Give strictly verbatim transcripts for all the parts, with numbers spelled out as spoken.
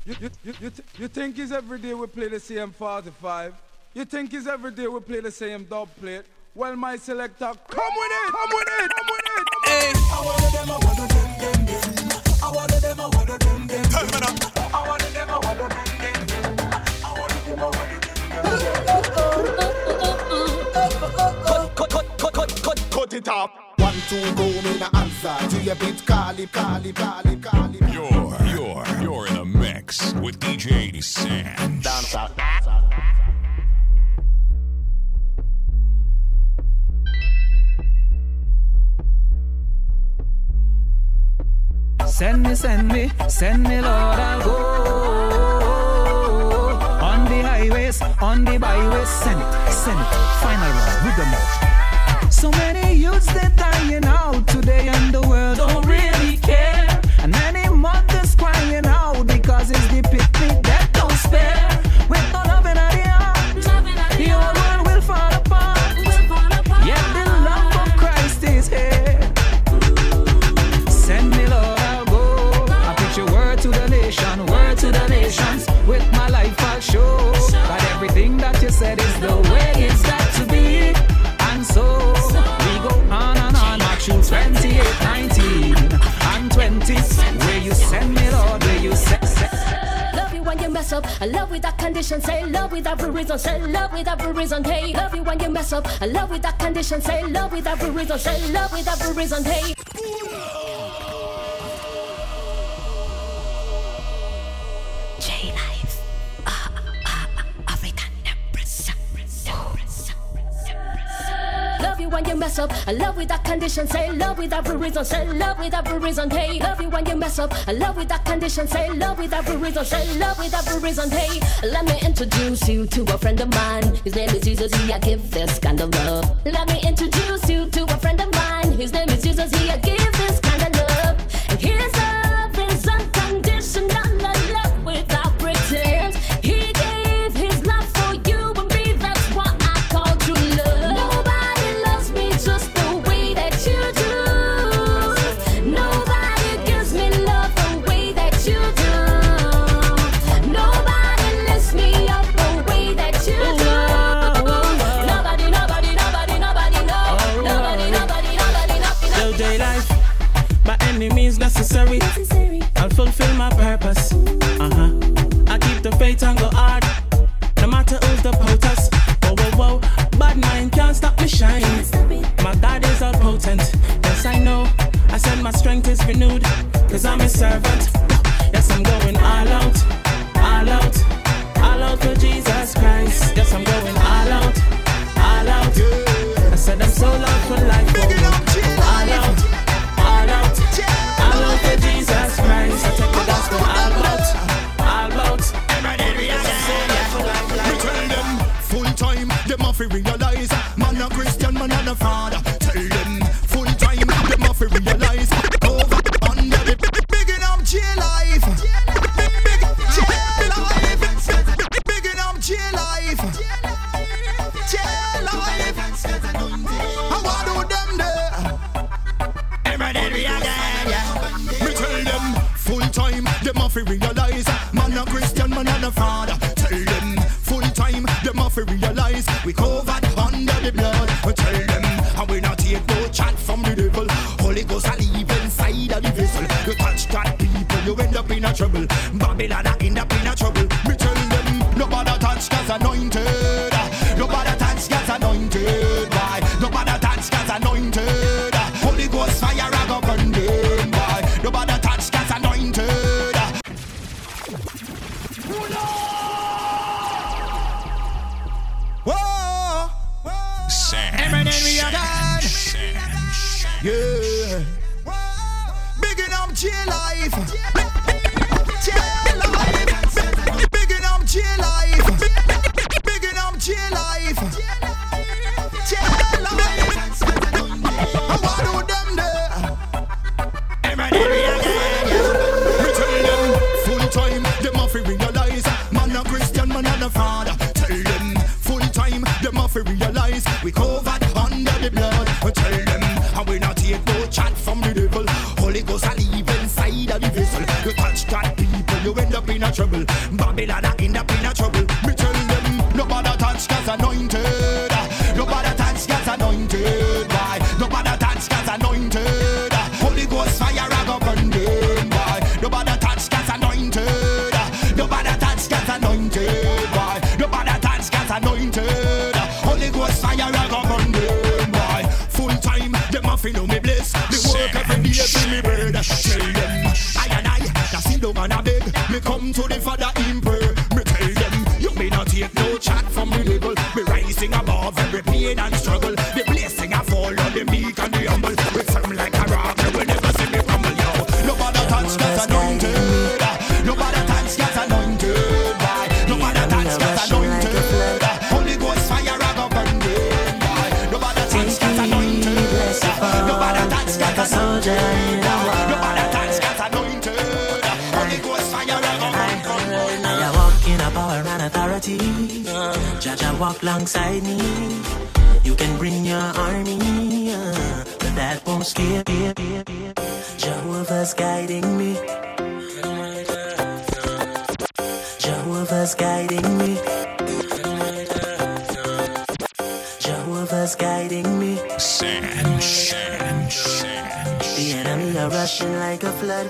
You, you, you, you, th- you think it's every day we play the same forty-five? You think it's every day we play the same dub plate? Well, my selector, come with it, come with it, come with it. Hey. I want them, I want them, them, them. I want them, I want them, them, them. Tell me now. I want them, I want them, them, them. I want them, I want them, them. Cut, cut, cut, cut, cut, cut it up. One, two, go, me na answer to your beat, Kali, Kali, Kali, Kali. You're, you're, you're in a mix with D J Sanj. Dancer. Send me, send me, send me, Lord, I'll go. On the highways, on the byways, send it, send it, final round, with the mouth. So many youths, they're dying out today and the world don't really care. And many mothers crying out because it's the picnic that don't spare. With no love in the heart, the whole world will fall apart. Yet the love of Christ is here. Send me, Lord, I'll go. I preach your word to the nation, word to the nations. With my life I'll show that everything that you said is the way it's got to be. And so we go on and on, Matthew twenty-eight, nineteen and twenty. Where you send me, Lord, where you send. Love you when you mess up. I love with that condition. Say love with every reason. Say love with every reason. Hey, love you when you mess up. I love with that condition. Say love with every reason. Say love with every reason. Hey. J-Life. Ah, ah, ah, African Empress. Love you when you mess up. I love with that condition. Say love with every reason. Say love with every reason. Hey, love you when you mess up. I love with that condition. Say love with every reason. Say love with every reason. Hey, let me introduce you to a friend of mine. His name is Jesus. He I give this kind of love. Let me introduce you to a friend of mine. His name is Jesus. He I give this kind of love. And his love is unconditional. Love without pretense. He gave his love for you and me. That's what I call true love. Nobody loves me just the way that you do. Nobody gives me love the way that you do. Nobody lifts me up the way that you do. Nobody, nobody, nobody, nobody, no. Nobody, nobody, nobody, nobody. L J Life, my enemies necessary. I'll fulfill my purpose. Uh-huh. I keep the faith and go hard. No matter who's the POTUS. Whoa, whoa, whoa. Bad mind can't stop me shine. My God is all potent. Yes, I know. I said my strength is renewed. Cause I'm a servant. Yes, I'm going all out. All out. All out for Jesus Christ. Yes, I'm going all out. All out. I said I'm so loud for life. Whoa, whoa. All out. All out. All out for Jesus Christ. I take the gospel all out. All out. Me tell them full time, them have to realize man a Christian, man and a father. Tell them full time, them have to realize over under the bigging up J-Life. Big J-Life. Bigging up J-Life. J-Life. How I do them there? Me tell them full time, them have to realize man a Christian, man and a father. Tell them full time, them have to realize we covered under the blood. We tell them, and we not take no chat from the devil. Holy Ghost I live inside of the vessel. You touch that people, you end up in a trouble. Babylon I end up in a trouble. Me tell them, nobody touch God's anointed. Nobody touch God's anointed. Why? Nobody touch God's anointed. Holy Ghost fire I go burn them. Why? Nobody touch God's anointed. Whoa, whoa. Sanj. Sanj. Yeah. Bigging up J-Life. J-Life. Bigging up J-Life. Bigging up J-Life. J-Life. How do them there? Me tell them full time, them have to realize man a Christian, man and a father. Tell them full time, them have to realize we covered under the blood. We tell them, and we not take no chat from the devil. Holy Ghost I live inside of the vessel. You touch that people, you end up in a trouble. Babylon are end up in a trouble. Me tell them, nobody touch God's anointed. Nobody touch God's anointed. Why? Nobody touch God's anointed. Holy Ghost fire I go burn them. Why? Nobody touch God's anointed. Nobody touch God's anointed. Why? Nobody touch God's anointed. Holy Ghost fire I go burn them. Why? Full time, them a feel me bless. The work every day till me bird. Tell them, I and I, that's in the man a beg. Me come to the Father in prayer. Me tell them, you may not take no chat from the devil. Me rising above every pain and struggle. The blessing I fall on the meek and the humble. We firm like a rock, you will never see me crumble, yo. Nobody touch God's anointed. Nobody touch God's anointed. Why? Nobody touch God's anointed. Holy Ghost fire I go burn them. Why? Nobody touch God's anointed. Nobody touch God's anointed. Nobody touch God's anointed. Holy Ghost fire I go burn them. I walk in a power and authority. Jaja walk alongside me. You can bring your army, uh, but that won't scare me. Jehovah's guiding me. Jehovah's guiding me. Jehovah's guiding me. Sand, sand, sand. The enemy are rushing like a flood.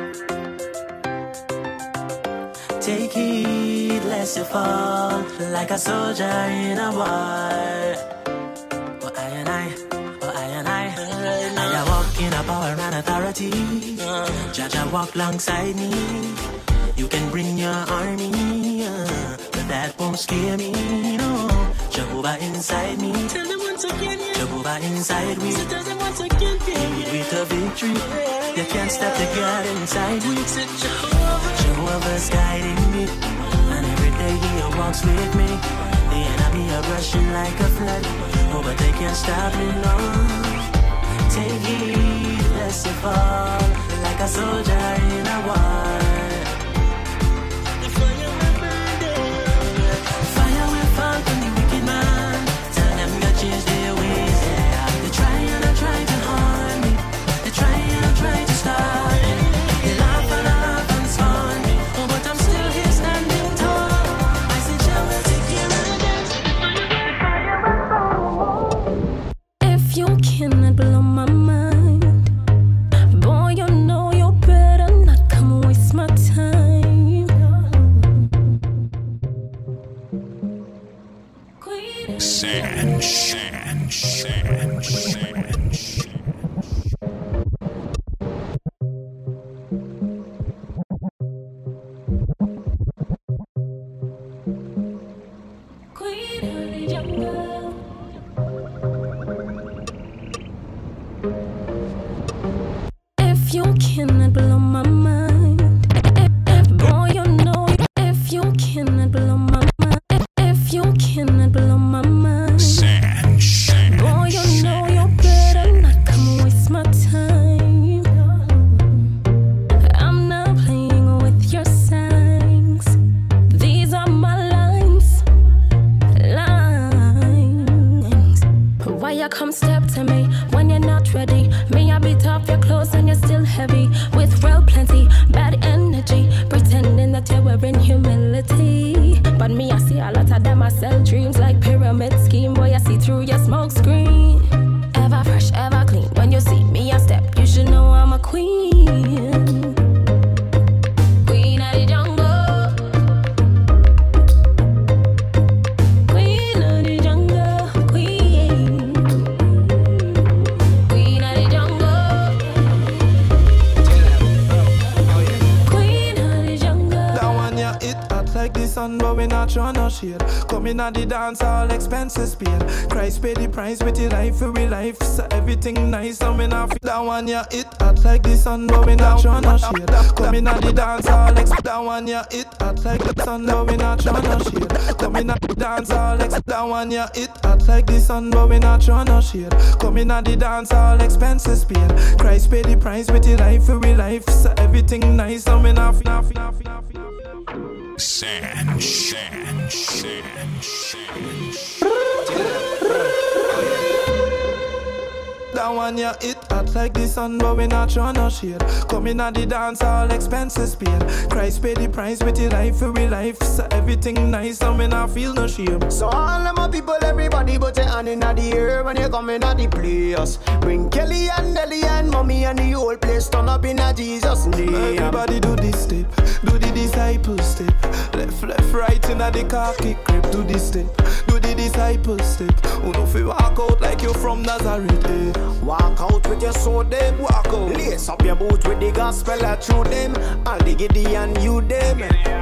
Take heed lest you fall like a soldier in a war. Oh, I and I, oh, I and I, I walk in a power and authority. Jaja walk alongside me. You can bring your army, uh, but that won't scare me, no. Jehovah inside me. Tell them once again, yeah. Jehovah inside me. So tell them once again, yeah. With a victory, yeah. You can't stop the God inside me. Jehovah. Jehovah's guiding me, and every day He walks with me. The enemy are rushing like a flood, oh, but they can't stop me, no. Take heed, lest you fall like a soldier in a war. The fire will burn them. Fire will fall from the wicked man. Tell them to change their ways, yeah. They try and I try to harm me. They try and I try to stop me. They laugh and laugh and scorn me, oh, but I'm still here standing tall. I say, Jah will take care of them. If you cannot blow my mind, boy, you know you better not come waste my time. Sand, sand, sand, sand. Queen of the jungle. If you cannot blow my mind, boy, you know. If you cannot blow my mind, if you cannot blow my mind, Sand, sand, boy, you know you better not come waste my time. I'm not playing with your signs. These are my lines, lines. Why you come step to me when you're not ready? Me, I beat off your clothes and you're still heavy. With real plenty, bad energy, pretending that you're wearing humility. But me, I see a lot of them, I sell dreams like pyramid scheme. Boy, I see through your smoke screen. Ever fresh, ever clean. When you see me, I step, you should know I'm a queen. Queen of the jungle. Queen of the jungle. Queen. Queen of the jungle. Queen of the jungle. That one ya it hot like the sun, but we not tryna shade. Coming at the dance, all expenses paid. Christ pay the price with your life for real life, so everything nice and we not feel. That one ya it hot like the sun, but we not tryna shade. Coming at the dance, all ex. That one ya it hot like the sun, but we not tryna shade. Coming at the dance, all ex. That one ya it hot like the sun, but we not tryna shade. Coming at the dance, all expenses paid. Christ pay the price with your life for real life, so everything nice and we not feel. sand, sand, sand, sand. That one you hit hot like the sun, but we not trying no shade. Coming at the dance, all expenses paid. Christ pay the price with your life for real life. So everything nice and we not feel no shame. So all of my people, everybody put your hand in the air when you come in at the place. Bring Kelly and Nelly and Mommy and the whole place turn up in a Jesus name. Everybody do this step, do the disciple step. Left, left, right in the car kick grip. Do this step, do the disciple step. Who know if you walk out like you from Nazareth, eh? Walk out with your sword, them. Walk out. Lace up your boots with the gospel I through them. All the Gideon you them.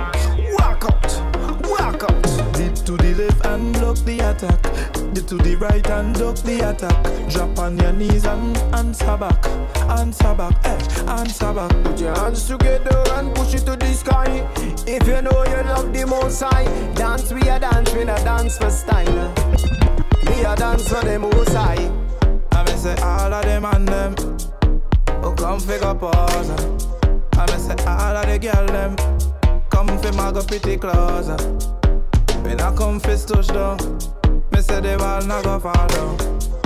Walk out, walk out. Dip to the left and block the attack. Dip to the right and duck the attack. Drop on your knees and answer back. Answer back, eh, answer back. Put your hands together and push it to the sky. If you know you love the Most High, dance we a dance, we a dance for style. We a dance for the Most High. I may say all of them and them who come figure pause. I may say all of the girl them come fi mag up pretty close. When I come fi touch down, me say the ball not go fall down.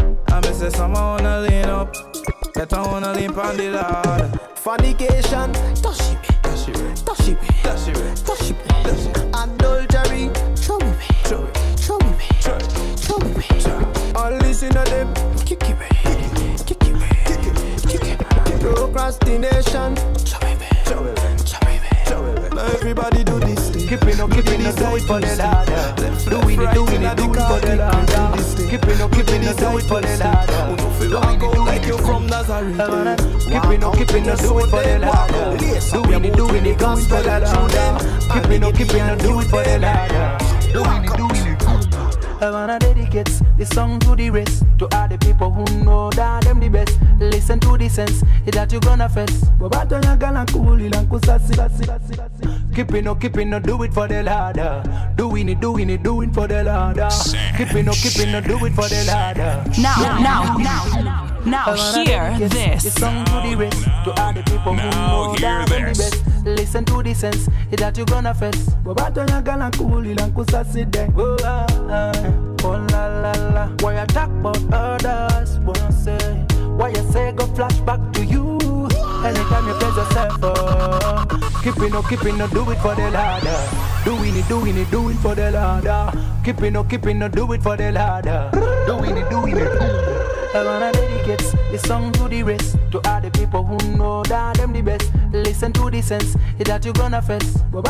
I may say someone wanna lean up, that I wanna lean on the Lord. Fornication, touch it, touch it, touch it, touch it, touch it. Adultery, throw it, throw it, throw it, throw it, throw it. All this in a them, kick it, kick it, kick it, kick it. Procrastination, throw it, throw it, throw it, throw it. Now everybody do this thing. Keeping up, keeping up, do it for the Lord. Doing it, doing it, do it for the Lord. Keeping up, keeping up, do it for the Lord. Doing it, like you from Nazareth. Keeping up, keeping up, do it for the Lord. Doing it, doing it, do it for the Lord. Keeping up, keeping up, do it for the Lord. Doing it, doing it. I wanna dedicate this song to the rest, to all the people who know that them the best. Listen to the sense that you gonna face. Keeping up, keeping up, do it for the Lord. Doing it, doing it, doing for the Lord. Keeping up, keeping up, do it for the Lord. Now, now, now. Now hear this. This song to the rest, to all the people who know that them the best. Listen to the sense that you gonna face. Oh la la la. Why you talk about others? Wanna say? Why you say go flashback to you? Anytime you praise yourself, oh. Keeping up, keeping up, do it for the Lord. Doing it, doing it, do it for the Lord. Keeping up, keeping up, do it for the Lord. Doing it, doing it. I wanna dedicate this song to the rest, to all the people who know that them the best. Listen to the sense that you gonna face. Oh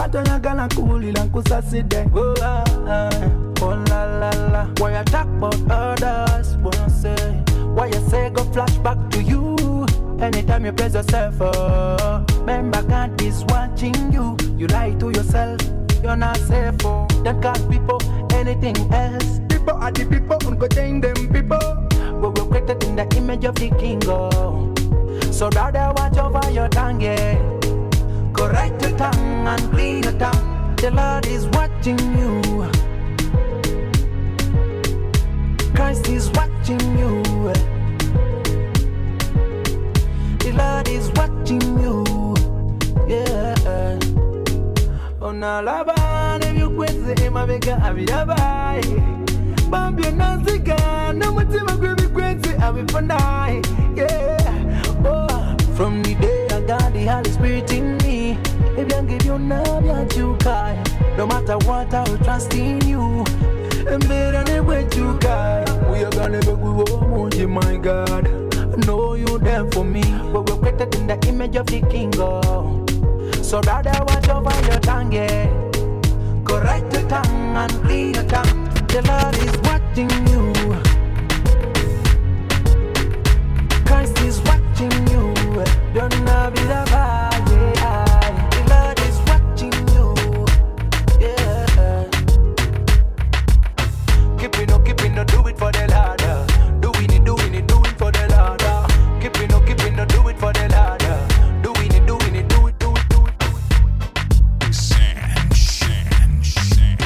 la la la. Why you talk about others? Wanna say? Why you say go flashback to you? Anytime you praise yourself, oh. Remember God is watching you. You lie to yourself, you're not safe, oh. Don't call people anything else. People are the people, and go change them people. But we're created in the image of the King, oh. So rather watch over your tongue, yeah. Correct your tongue and clean your tongue. The Lord is watching you. Christ is watching you. The Lord is watching you. Yeah. Oh, na la ba, if you quit the aim of a guy, I Bambia Naziga, no more time I be crazy, I will for night. Yeah. Oh, from the day I got the Holy Spirit in me, if I give you love, you cry. No matter what, I will trust in you. And better than what you got. We are gonna go with my God. I know you there for me. But we're created in the image of the King. Oh. So rather watch over your tongue, yeah. Correct your tongue and clean your tongue. The Lord is watching you. Christ is watching you. Don't have it about, yeah. The Lord is watching you. Yeah. Keeping up, keeping up, do it for the Lord. Doing it, doing it, do it for the Lord. Keeping up, keeping up, do it for the Lord. Doing it, doing it, do it, do it, do it, do it. Sand, sand, sand,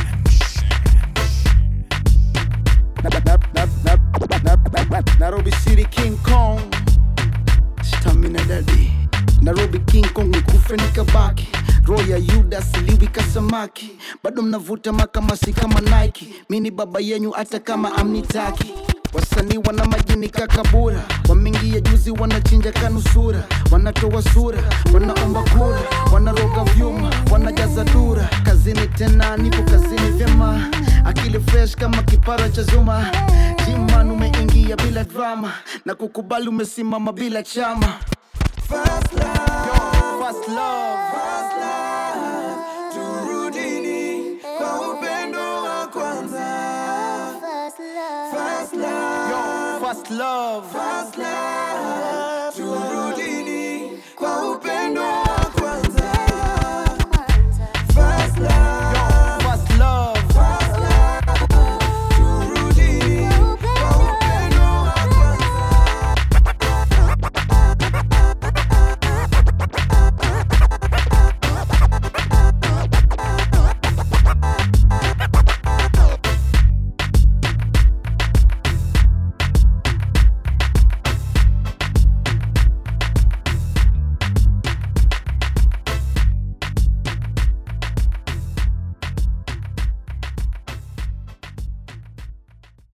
sand. Nairobi City King Kong. Stamina daddy. Nairobi King Kong nikufe nikabaki. Roya Yuda siliwi kasamaki. Bado mnavuta makamasi kama Nike. Mini baba yenyu hata kama amnitaki. Wasanii wana majini kakabura, wameingia juzi wanachinja kanusura, wanatoa sura, wanaomba kura, wanaroga vyuma, wanajaza dura. Kazini tena nipo kazini vyema, akili fresh kama kipara cha Zuma. Jiman umeingia bila drama, na kukubali umesimama bila chama. First love, first love, first love, turudini kwa upendo wa kwanza. First love, first love, first love.